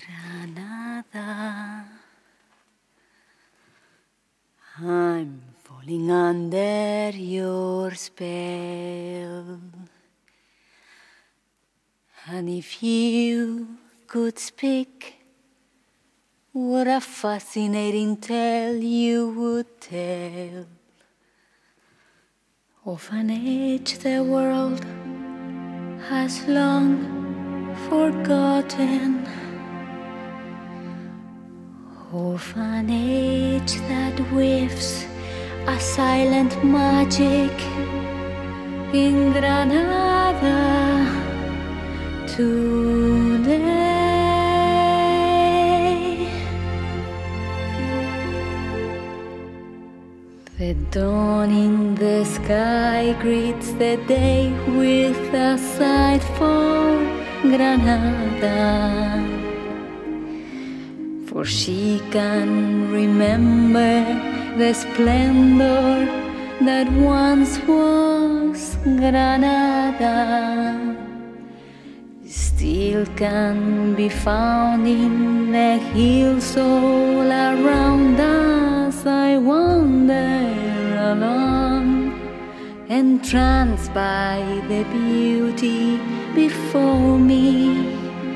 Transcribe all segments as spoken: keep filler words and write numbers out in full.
Granada, I'm falling under your spell. And if you could speak, what a fascinating tale you would tell of an age the world has long forgotten, of an age that weaves a silent magic in Granada today. The dawn in the sky greets the day with a sight for Granada, for she can remember the splendor that once was Granada. Still can be found in the hills all around us. I wander along, entranced by the beauty before me,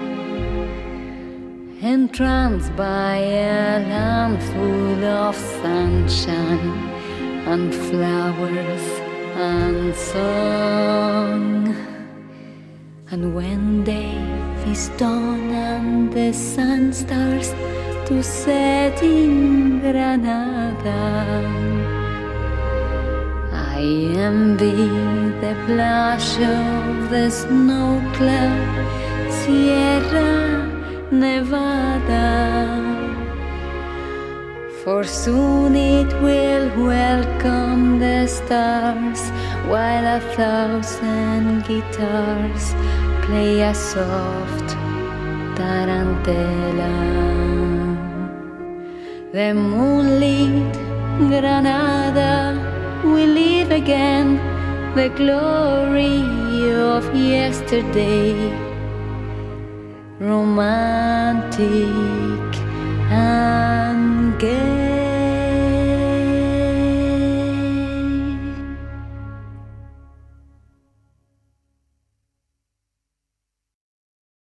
entranced by a land full of sunshine and flowers and song. And when day is done and the sun starts to set in Granada, I envy the blush of the snow cloud Sierra Nevada, for soon it will welcome the stars while a thousand guitars play a soft tarantella. The moonlit Granada will live again the glory of yesterday, romantic and